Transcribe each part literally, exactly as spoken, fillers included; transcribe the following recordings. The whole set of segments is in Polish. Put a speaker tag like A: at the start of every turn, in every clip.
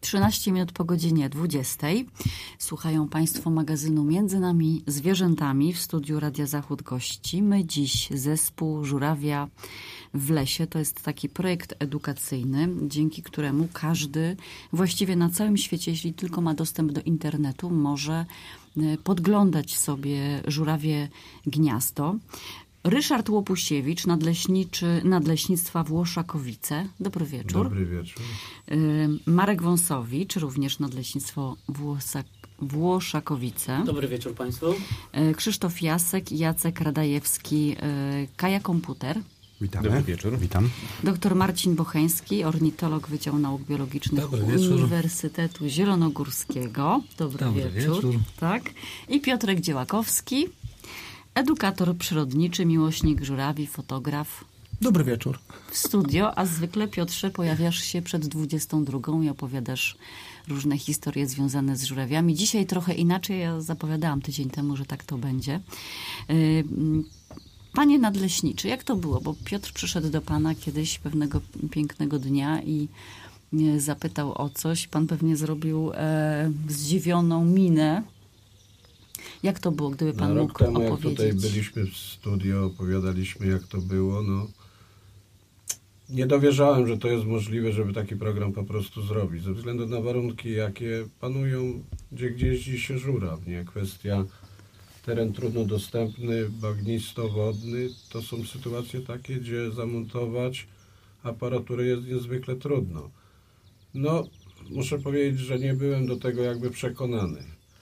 A: trzynaście minut po godzinie dwudziestej. Słuchają Państwo magazynu Między nami zwierzętami. W studiu Radia Zachód gościmy dziś zespół Żurawia w lesie. To jest taki projekt edukacyjny, dzięki któremu każdy właściwie na całym świecie, jeśli tylko ma dostęp do internetu, może podglądać sobie żurawie gniazdo. Ryszard Łopusiewicz, nadleśniczy Nadleśnictwa Włoszakowice. Dobry wieczór.
B: Dobry wieczór.
A: Marek Wąsowicz, również Nadleśnictwo Włosak Włoszakowice.
C: Dobry wieczór Państwu.
A: Krzysztof Jasek i Jacek Radajewski, Kaja Komputer.
D: Witamy.
B: Dobry wieczór.
D: Witam.
A: Doktor Marcin Bocheński, ornitolog Wydziału Nauk Biologicznych Uniwersytetu Zielonogórskiego. Dobry, Dobry wieczór. wieczór. Tak. I Piotrek Dziełakowski, edukator przyrodniczy, miłośnik żurawi, fotograf.
E: Dobry wieczór.
A: W studio, a zwykle, Piotrze, pojawiasz się przed dwudziestą drugą i opowiadasz różne historie związane z żurawiami. Dzisiaj trochę inaczej, ja zapowiadałam tydzień temu, że tak to będzie. Panie nadleśniczy, jak to było? Bo Piotr przyszedł do pana kiedyś pewnego pięknego dnia i zapytał o coś. Pan pewnie zrobił e, zdziwioną minę. Jak to było, gdyby pan
B: no,
A: mógł
B: rok temu,
A: opowiedzieć?
B: jak tutaj byliśmy w studio, opowiadaliśmy, jak to było, no nie dowierzałem, że to jest możliwe, żeby taki program po prostu zrobić, ze względu na warunki, jakie panują, gdzie gdzieś się żuraw, nie? Kwestia teren trudno dostępny, bagnisto-wodny, to są sytuacje takie, gdzie zamontować aparaturę jest niezwykle trudno. No, muszę powiedzieć, że nie byłem do tego jakby przekonany.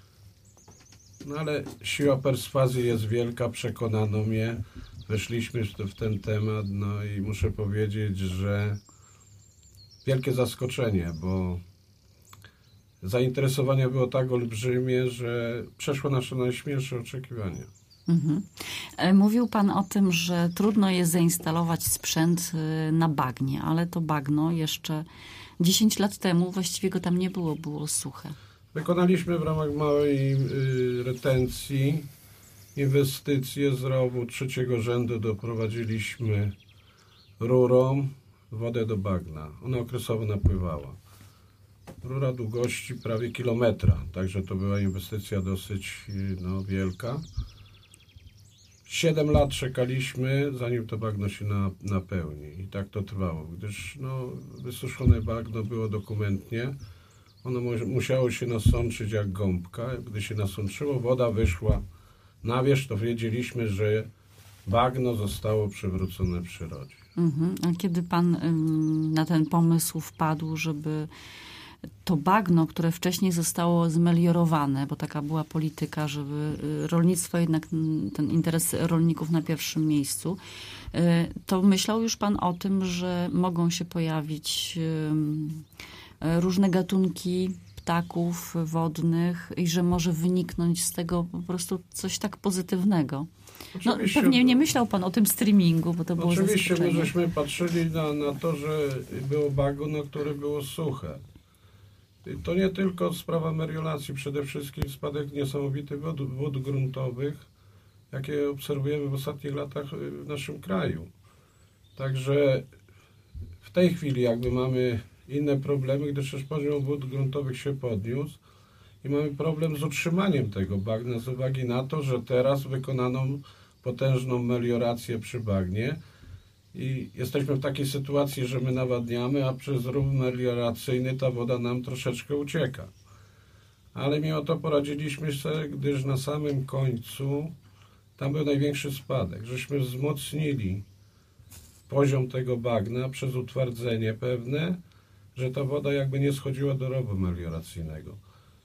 B: No ale siła perswazji jest wielka, przekonano mnie, weszliśmy w ten temat, no i muszę powiedzieć, że wielkie zaskoczenie, bo zainteresowanie było tak olbrzymie, że przeszło nasze najśmielsze oczekiwania.
A: Mhm. Mówił pan o tym, że trudno jest zainstalować sprzęt na bagnie, ale to bagno jeszcze dziesięć lat temu właściwie go tam nie było, było suche.
B: Wykonaliśmy w ramach małej y, retencji inwestycje z rowu trzeciego rzędu, doprowadziliśmy rurą wodę do bagna. Ona okresowo napływała. Rura długości prawie kilometra, także to była inwestycja dosyć no, wielka. Siedem lat czekaliśmy, zanim to bagno się na, napełni i tak to trwało, gdyż no, wysuszone bagno było dokumentnie. Ono mu, musiało się nasączyć jak gąbka. Gdy się nasączyło, woda wyszła na wierzch, to wiedzieliśmy, że bagno zostało przywrócone przyrodzie.
A: Mhm. A kiedy pan ym, na ten pomysł wpadł, żeby to bagno, które wcześniej zostało zmeliorowane, bo taka była polityka, żeby rolnictwo jednak, ten interes rolników na pierwszym miejscu, to myślał już pan o tym, że mogą się pojawić różne gatunki ptaków wodnych i że może wyniknąć z tego po prostu coś tak pozytywnego. No, pewnie nie myślał pan o tym streamingu, bo to było
B: Oczywiście my
A: zaskoczenie.
B: żeśmy patrzyli na, na to, że było bagno, które było suche. I to nie tylko sprawa melioracji, przede wszystkim spadek niesamowity wód, wód gruntowych, jakie obserwujemy w ostatnich latach w naszym kraju. Także w tej chwili jakby mamy inne problemy, gdyż też poziom wód gruntowych się podniósł i mamy problem z utrzymaniem tego bagna z uwagi na to, że teraz wykonano potężną meliorację przy bagnie i jesteśmy w takiej sytuacji, że my nawadniamy, a przez rów melioracyjny ta woda nam troszeczkę ucieka. Ale mimo to poradziliśmy sobie, gdyż na samym końcu tam był największy spadek, żeśmy wzmocnili poziom tego bagna przez utwardzenie pewne, że ta woda jakby nie schodziła do rowu melioracyjnego.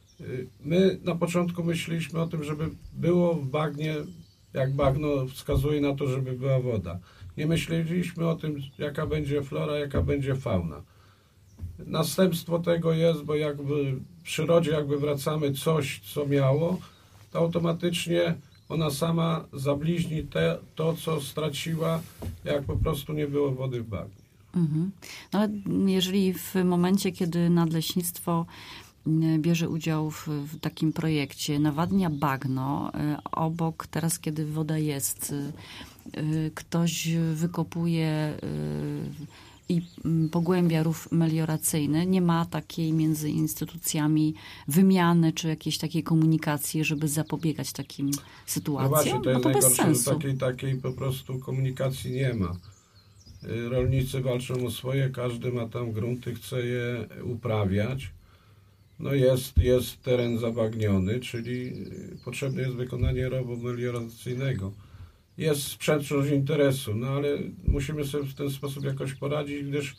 B: My na początku myśleliśmy o tym, żeby było w bagnie, jak bagno wskazuje na to, żeby była woda. Nie myśleliśmy o tym, jaka będzie flora, jaka będzie fauna. Następstwo tego jest, bo jak w przyrodzie jakby wracamy coś, co miało, to automatycznie ona sama zabliźni te, to, co straciła, jak po prostu nie było wody w bagnie.
A: Mhm. No, ale jeżeli w momencie, kiedy nadleśnictwo bierze udział w, w takim projekcie, nawadnia bagno, obok teraz, kiedy woda jest, ktoś wykopuje i pogłębia rów melioracyjny. Nie ma takiej między instytucjami wymiany czy jakiejś takiej komunikacji, żeby zapobiegać takim sytuacjom.
B: No właśnie, to jest
A: no to bez
B: najgorsze,
A: sensu.
B: że takiej, takiej po prostu komunikacji nie ma. Rolnicy walczą o swoje, każdy ma tam grunty, chce je uprawiać. No jest, jest teren zabagniony, czyli potrzebne jest wykonanie rowu melioracyjnego. Jest sprzeczność interesu, no ale musimy sobie w ten sposób jakoś poradzić, gdyż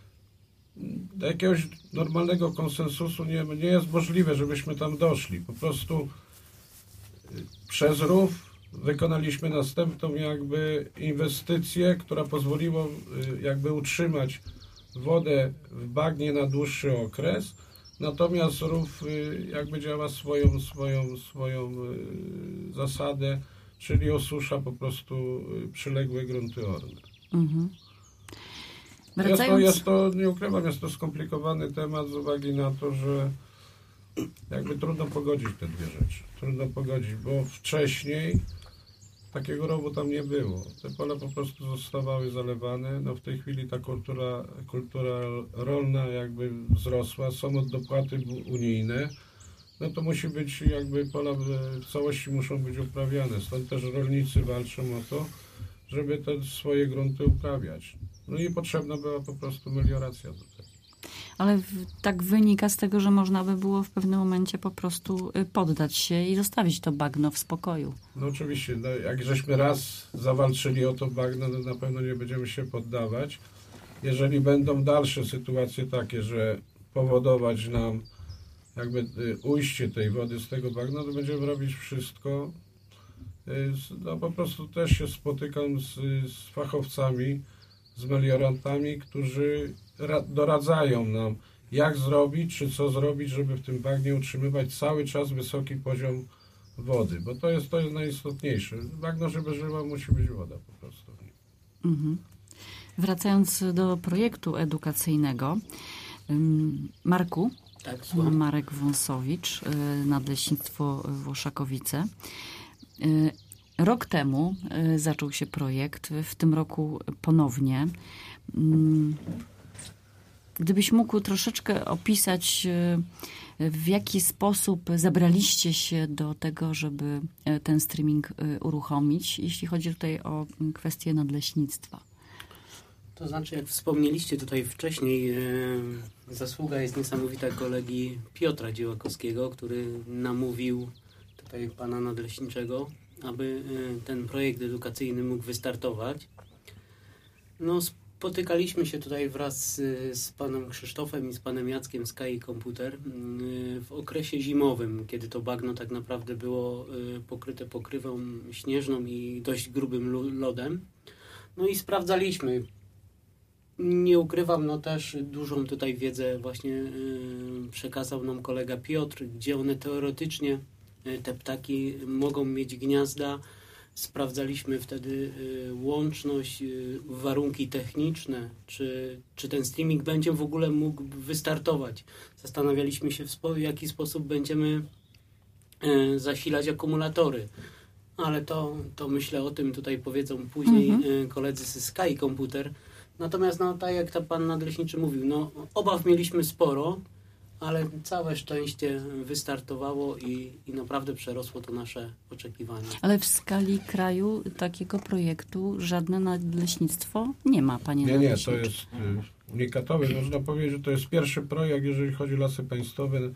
B: do jakiegoś normalnego konsensusu nie, nie jest możliwe, żebyśmy tam doszli. Po prostu przez rów wykonaliśmy następną jakby inwestycję, która pozwoliła jakby utrzymać wodę w bagnie na dłuższy okres, natomiast rów jakby działa swoją, swoją, swoją zasadę, czyli osusza po prostu przyległe grunty orne. Mhm.
A: Wracając...
B: Jest to, jest to, nie ukrywam, jest to skomplikowany temat z uwagi na to, że jakby trudno pogodzić te dwie rzeczy. Trudno pogodzić, bo wcześniej takiego rowu tam nie było. Te pola po prostu zostawały zalewane. No w tej chwili ta kultura, kultura rolna jakby wzrosła, są dopłaty unijne. No to musi być jakby pola w całości muszą być uprawiane. Stąd też rolnicy walczą o to, żeby te swoje grunty uprawiać. No i potrzebna była po prostu melioracja tutaj.
A: Ale w, tak wynika z tego, że można by było w pewnym momencie po prostu poddać się i zostawić to bagno w spokoju.
B: No oczywiście, no jak żeśmy raz zawalczyli o to bagno, no na pewno nie będziemy się poddawać. Jeżeli będą dalsze sytuacje takie, że powodować nam jakby ujście tej wody z tego bagna, to będziemy robić wszystko. No po prostu też się spotykam z, z fachowcami, z meliorantami, którzy doradzają nam, jak zrobić, czy co zrobić, żeby w tym bagnie utrzymywać cały czas wysoki poziom wody, bo to jest, to jest najistotniejsze. Bagno, żeby żyła, musi być woda po prostu.
A: Mhm. Wracając do projektu edukacyjnego, Marku,
C: tak, słucham.
A: Marek Wąsowicz, Nadleśnictwo Włoszakowice. Rok temu zaczął się projekt, w tym roku ponownie. Gdybyś mógł troszeczkę opisać, w jaki sposób zabraliście się do tego, żeby ten streaming uruchomić, jeśli chodzi tutaj o kwestię nadleśnictwa.
C: To znaczy, jak wspomnieliście tutaj wcześniej, zasługa jest niesamowita kolegi Piotra Dziełakowskiego, który namówił tutaj pana nadleśniczego, aby ten projekt edukacyjny mógł wystartować. No, spotykaliśmy się tutaj wraz z, z panem Krzysztofem i z panem Jackiem z K I Komputer w okresie zimowym, kiedy to bagno tak naprawdę było pokryte pokrywą śnieżną i dość grubym lodem. No i sprawdzaliśmy. Nie ukrywam, no też dużą tutaj wiedzę właśnie przekazał nam kolega Piotr, gdzie one teoretycznie, te ptaki mogą mieć gniazda. Sprawdzaliśmy wtedy łączność, warunki techniczne, czy, czy ten streaming będzie w ogóle mógł wystartować. Zastanawialiśmy się, w jaki sposób będziemy zasilać akumulatory. Ale to, to myślę o tym tutaj powiedzą później mhm. koledzy z Sky Komputer. Natomiast no, tak jak ta pan nadleśniczy mówił, no, obaw mieliśmy sporo, ale całe szczęście wystartowało i, i naprawdę przerosło to nasze oczekiwania.
A: Ale w skali kraju takiego projektu żadne nadleśnictwo nie ma, panie
B: Nie,
A: nadleśniczy.
B: nie, to jest unikatowy. Można powiedzieć, że to jest pierwszy projekt, jeżeli chodzi o lasy państwowe yy,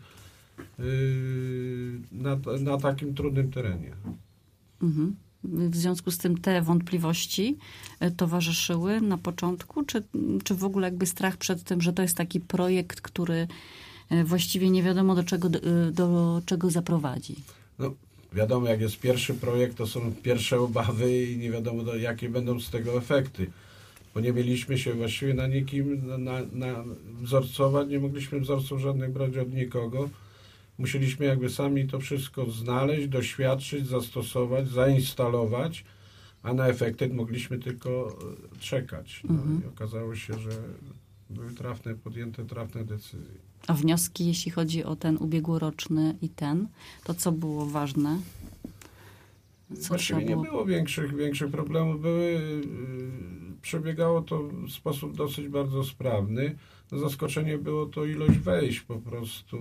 B: na, na takim trudnym terenie.
A: Mhm. W związku z tym te wątpliwości towarzyszyły na początku, czy, czy w ogóle jakby strach przed tym, że to jest taki projekt, który właściwie nie wiadomo do czego, do, do czego zaprowadzi?
B: No, wiadomo, jak jest pierwszy projekt, to są pierwsze obawy i nie wiadomo, do, jakie będą z tego efekty. Bo nie mieliśmy się właściwie na nikim na, na wzorcować, nie mogliśmy wzorców żadnych brać od nikogo. Musieliśmy jakby sami to wszystko znaleźć, doświadczyć, zastosować, zainstalować, a na efekty mogliśmy tylko czekać. No mhm. I okazało się, że były trafne, podjęte trafne decyzje.
A: A wnioski, jeśli chodzi o ten ubiegłoroczny i ten, to co było ważne?
B: Co Właściwie nie było, było większych, większych problemów. Były yy, przebiegało to w sposób dosyć bardzo sprawny. No, zaskoczenie było to ilość wejść po prostu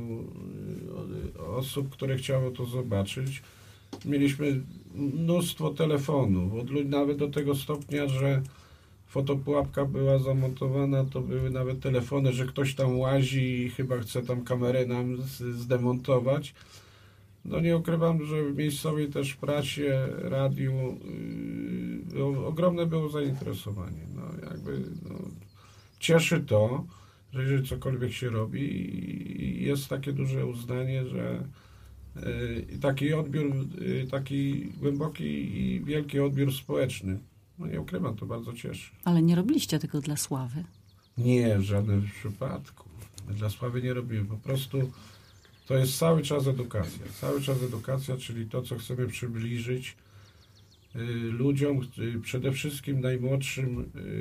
B: osób, które chciało to zobaczyć. Mieliśmy mnóstwo telefonów, nawet do tego stopnia, że fotopułapka była zamontowana, to były nawet telefony, że ktoś tam łazi i chyba chce tam kamerę nam zdemontować. No nie ukrywam, że w miejscowej też prasie, radiu yy, ogromne było zainteresowanie. No jakby no, cieszy to, że jeżeli cokolwiek się robi i jest takie duże uznanie, że yy, taki odbiór, yy, taki głęboki i wielki odbiór społeczny. No nie ukrywam, to bardzo cieszy.
A: Ale nie robiliście tego dla sławy?
B: Nie, w żadnym przypadku. Dla sławy nie robimy. Po prostu to jest cały czas edukacja. Cały czas edukacja, czyli to, co chcemy przybliżyć y, ludziom, y, przede wszystkim najmłodszym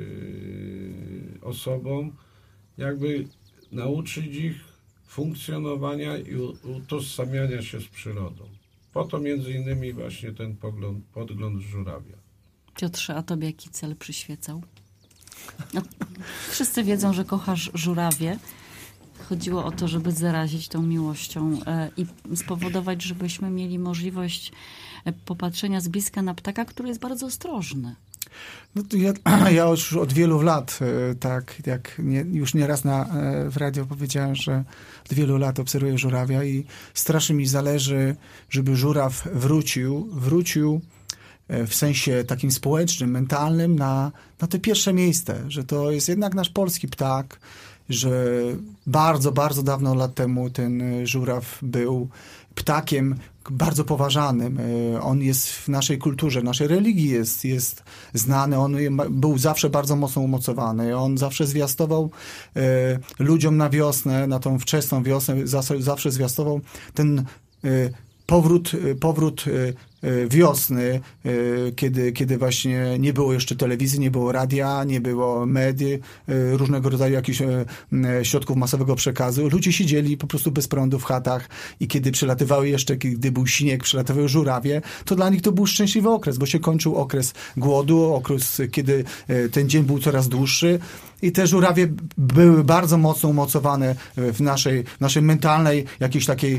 B: y, osobom, jakby nauczyć ich funkcjonowania i utożsamiania się z przyrodą. Po to między innymi właśnie ten pogląd, podgląd żurawia.
A: Piotrze, a tobie jaki cel przyświecał? No, wszyscy wiedzą, że kochasz żurawie. Chodziło o to, żeby zarazić tą miłością e, i spowodować, żebyśmy mieli możliwość popatrzenia z bliska na ptaka, który jest bardzo ostrożny.
D: No to ja, ja już od wielu lat, tak jak nie, już nieraz na, w radio powiedziałem, że od wielu lat obserwuję żurawia i strasznie mi zależy, żeby żuraw wrócił, wrócił w sensie takim społecznym, mentalnym na, na to pierwsze miejsce, że to jest jednak nasz polski ptak, że bardzo, bardzo dawno lat temu ten żuraw był ptakiem bardzo poważanym. On jest w naszej kulturze, w naszej religii jest, jest znany. On był zawsze bardzo mocno umocowany. On zawsze zwiastował e, ludziom na wiosnę, na tą wczesną wiosnę, zawsze, zawsze zwiastował ten e, powrót, powrót wiosny, kiedy, kiedy właśnie nie było jeszcze telewizji, nie było radia, nie było mediów, różnego rodzaju jakichś środków masowego przekazu. Ludzie siedzieli po prostu bez prądu w chatach i kiedy przylatywały jeszcze, kiedy był śnieg, przylatywały żurawie, to dla nich to był szczęśliwy okres, bo się kończył okres głodu, okres, kiedy ten dzień był coraz dłuższy i te żurawie były bardzo mocno umocowane w naszej, naszej mentalnej, jakiejś takiej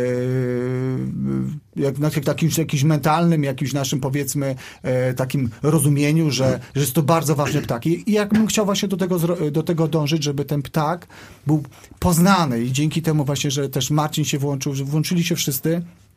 D: jak, jak, jakimś, jakimś mentalnym, jakimś naszym powiedzmy e, takim rozumieniu, że, że jest to bardzo ważny ptak. I, i jak bym chciał właśnie do tego, do tego dążyć, żeby ten ptak był poznany i dzięki temu właśnie, że też Marcin się włączył, że włączyli się wszyscy,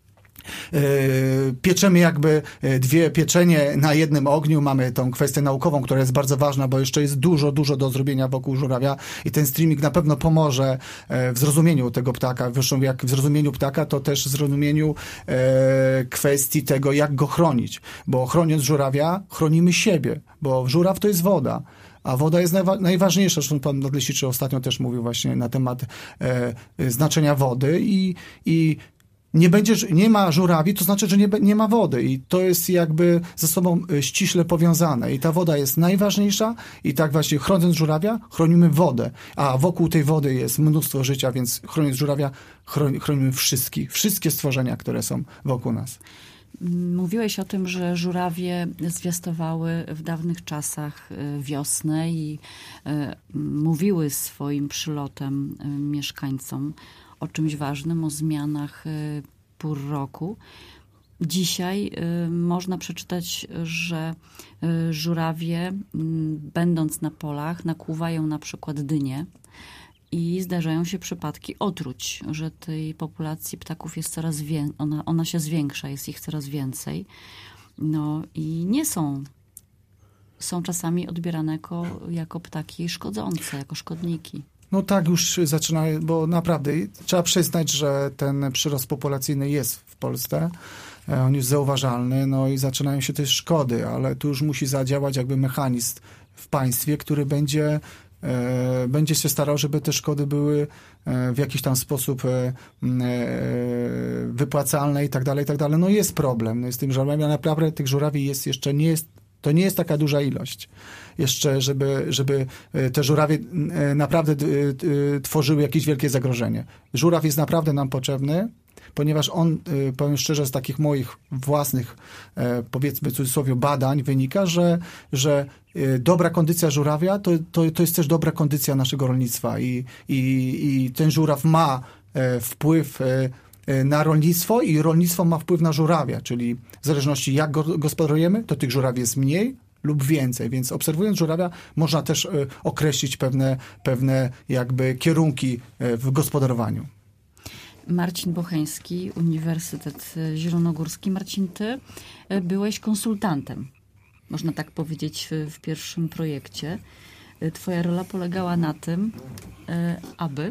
D: pieczemy jakby dwie pieczenie na jednym ogniu. Mamy tą kwestię naukową, która jest bardzo ważna, bo jeszcze jest dużo, dużo do zrobienia wokół żurawia i ten streaming na pewno pomoże w zrozumieniu tego ptaka. Zresztą jak w zrozumieniu ptaka, to też w zrozumieniu kwestii tego, jak go chronić. Bo chroniąc żurawia, chronimy siebie, bo żuraw to jest woda. A woda jest najwa- najważniejsza. Zresztą pan Nadleśniczy ostatnio też mówił właśnie na temat e, znaczenia wody i, i nie będzie, nie ma żurawi, to znaczy, że nie, nie ma wody i to jest jakby ze sobą ściśle powiązane i ta woda jest najważniejsza i tak właśnie chroniąc żurawia, chronimy wodę, a wokół tej wody jest mnóstwo życia, więc chroniąc żurawia, chron- chronimy wszystkich, wszystkie stworzenia, które są wokół nas.
A: Mówiłeś o tym, że żurawie zwiastowały w dawnych czasach wiosnę i mówiły swoim przylotem mieszkańcom o czymś ważnym, o zmianach pór roku. Dzisiaj y, można przeczytać, że y, żurawie, y, będąc na polach, nakłuwają na przykład dynie i zdarzają się przypadki otruć, że tej populacji ptaków jest coraz więcej, ona, ona się zwiększa, jest ich coraz więcej. No i nie są, są czasami odbierane jako, jako ptaki szkodzące, jako szkodniki.
D: No tak, już zaczyna, bo naprawdę trzeba przyznać, że ten przyrost populacyjny jest w Polsce. On jest zauważalny, no i zaczynają się też szkody, ale tu już musi zadziałać jakby mechanizm w państwie, który będzie, e, będzie się starał, żeby te szkody były e, w jakiś tam sposób e, e, wypłacalne i tak dalej, i tak dalej. No jest problem no, z tym żurawiami, a naprawdę tych żurawi jest jeszcze, nie jest, to nie jest taka duża ilość. Jeszcze, żeby, żeby te żurawie naprawdę tworzyły jakieś wielkie zagrożenie. Żuraw jest naprawdę nam potrzebny, ponieważ on, powiem szczerze, z takich moich własnych, powiedzmy w cudzysłowie, badań wynika, że, że dobra kondycja żurawia to, to, to jest też dobra kondycja naszego rolnictwa i, i, i ten żuraw ma wpływ na rolnictwo i rolnictwo ma wpływ na żurawia, czyli w zależności jak go gospodarujemy, to tych żurawi jest mniej lub więcej, więc obserwując żurawia można też określić pewne, pewne jakby kierunki w gospodarowaniu.
A: Marcin Bocheński, Uniwersytet Zielonogórski. Marcin, ty byłeś konsultantem, można tak powiedzieć, w, w pierwszym projekcie. Twoja rola polegała na tym, aby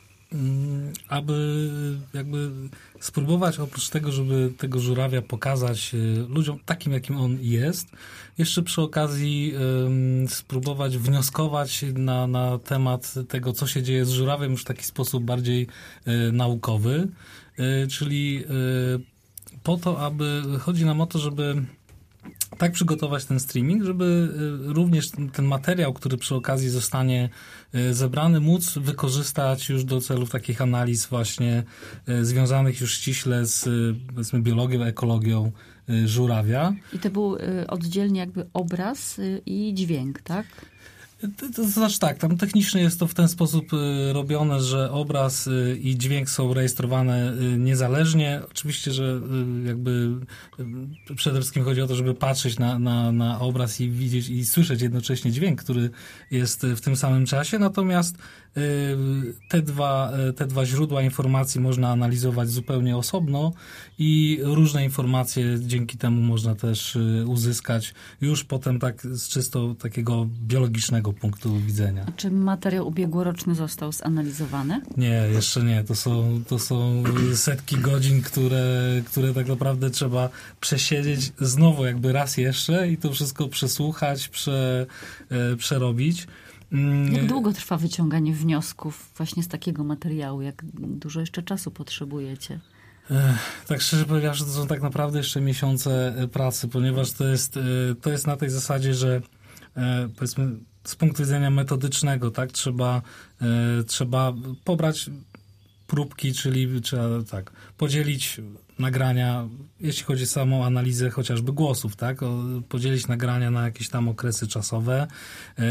E: aby jakby spróbować oprócz tego, żeby tego żurawia pokazać ludziom takim, jakim on jest, jeszcze przy okazji um, spróbować wnioskować na, na temat tego, co się dzieje z żurawiem już w taki sposób bardziej e, naukowy, e, czyli e, po to, aby chodzi nam o to, żeby tak przygotować ten streaming, żeby również ten materiał, który przy okazji zostanie zebrany, móc wykorzystać już do celów takich analiz właśnie związanych już ściśle z, powiedzmy, biologią, ekologią żurawia.
A: I to był oddzielnie jakby obraz i dźwięk, tak?
E: To, to znaczy tak, tam technicznie jest to w ten sposób y, robione, że obraz y, i dźwięk są rejestrowane y, niezależnie. Oczywiście, że y, jakby y, przede wszystkim chodzi o to, żeby patrzeć na, na, na obraz i widzieć i słyszeć jednocześnie dźwięk, który jest w tym samym czasie. Natomiast y, te, dwa, y, te dwa źródła informacji można analizować zupełnie osobno i różne informacje dzięki temu można też y, uzyskać już potem tak z czysto takiego biologicznego punktu widzenia.
A: A czy materiał ubiegłoroczny został zanalizowany?
E: Nie, jeszcze nie. To są, to są setki godzin, które, które tak naprawdę trzeba przesiedzieć znowu jakby raz jeszcze i to wszystko przesłuchać, prze, przerobić.
A: Jak długo trwa wyciąganie wniosków właśnie z takiego materiału? Jak dużo jeszcze czasu potrzebujecie?
E: Ech, tak szczerze powiedziawszy, to są tak naprawdę jeszcze miesiące pracy, ponieważ to jest, to jest na tej zasadzie, że powiedzmy z punktu widzenia metodycznego, tak, trzeba, e, trzeba pobrać próbki, czyli trzeba tak, podzielić nagrania, jeśli chodzi o samą analizę chociażby głosów, tak, o, podzielić nagrania na jakieś tam okresy czasowe, e,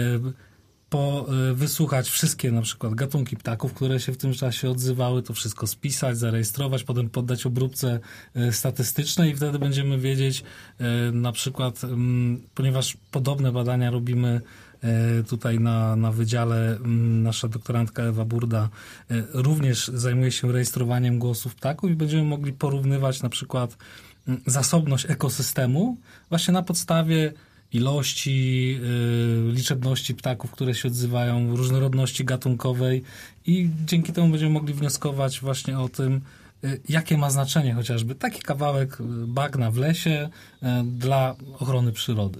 E: po, e, wysłuchać wszystkie na przykład gatunki ptaków, które się w tym czasie odzywały, to wszystko spisać, zarejestrować, potem poddać obróbce e, statystycznej i wtedy będziemy wiedzieć e, na przykład, m, ponieważ podobne badania robimy tutaj na, na wydziale, nasza doktorantka Ewa Burda również zajmuje się rejestrowaniem głosów ptaków i będziemy mogli porównywać na przykład zasobność ekosystemu właśnie na podstawie ilości, liczebności ptaków, które się odzywają, różnorodności gatunkowej i dzięki temu będziemy mogli wnioskować właśnie o tym, jakie ma znaczenie chociażby taki kawałek bagna w lesie dla ochrony przyrody.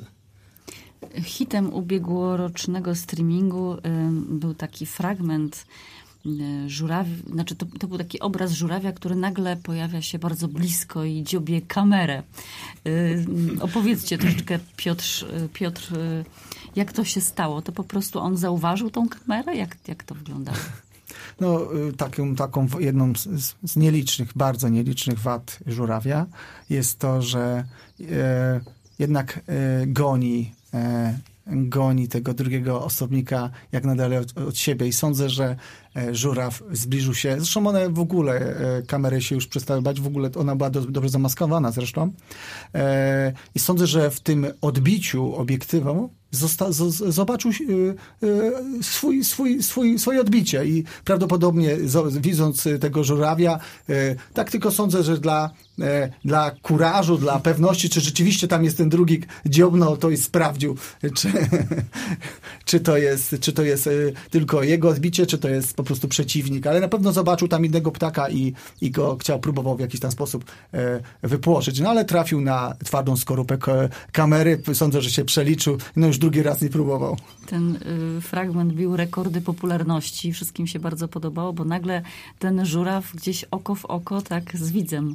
A: Hitem ubiegłorocznego streamingu y, był taki fragment y, żurawi, znaczy to, to był taki obraz żurawia, który nagle pojawia się bardzo blisko i dziobie kamerę. Y, opowiedzcie troszeczkę, Piotr, Piotr y, jak to się stało? To po prostu on zauważył tą kamerę? Jak, jak to wyglądało?
D: No, taką, taką jedną z, z nielicznych, bardzo nielicznych wad żurawia jest to, że e, jednak e, goni E, goni tego drugiego osobnika jak nadal od, od siebie i sądzę, że e, żuraw zbliżył się, zresztą one w ogóle, e, kamery się już przestały bać, w ogóle ona była do, dobrze zamaskowana zresztą e, i sądzę, że w tym odbiciu obiektywą zosta- z- zobaczył e, e, swój, swój, swój, swoje odbicie i prawdopodobnie z- widząc tego żurawia, e, tak tylko sądzę, że dla dla kurażu, dla pewności, czy rzeczywiście tam jest ten drugi dziobno, to i sprawdził, czy, czy, to jest, czy to jest tylko jego odbicie, czy to jest po prostu przeciwnik, ale na pewno zobaczył tam innego ptaka i, i go chciał, próbował w jakiś tam sposób wypłoszyć, no ale trafił na twardą skorupę kamery, sądzę, że się przeliczył, no już drugi raz nie próbował.
A: Ten y, fragment bił rekordy popularności, wszystkim się bardzo podobało, bo nagle ten żuraw gdzieś oko w oko, tak z widzem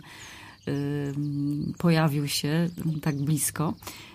A: pojawił się tak blisko.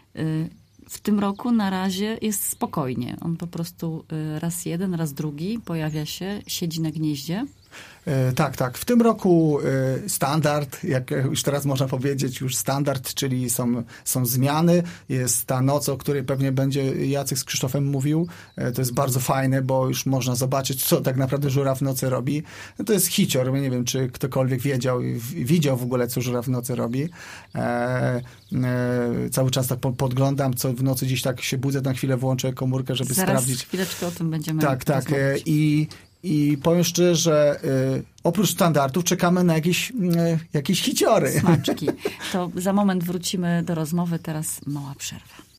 A: W tym roku na razie jest spokojnie. On po prostu raz jeden, raz drugi pojawia się, siedzi na gnieździe.
D: E, tak, tak. W tym roku e, standard, jak już teraz można powiedzieć, już standard, czyli są, są zmiany. Jest ta noc, o której pewnie będzie Jacek z Krzysztofem mówił. E, to jest bardzo fajne, bo już można zobaczyć, co tak naprawdę Żuraw w nocy robi. No, to jest hicior. Nie wiem, czy ktokolwiek wiedział, widział w ogóle, co Żuraw w nocy robi. E, e, cały czas tak podglądam, co w nocy gdzieś tak się budzę, na chwilę włączę komórkę, żeby
A: Zaraz
D: sprawdzić.
A: Zaraz chwileczkę o tym będziemy
D: Tak, tak. E,
A: rozmawiać.
D: I I powiem szczerze, że y, oprócz standardów czekamy na jakieś, y, jakieś hiciory.
A: Smaczki. To za moment wrócimy do rozmowy, teraz mała przerwa.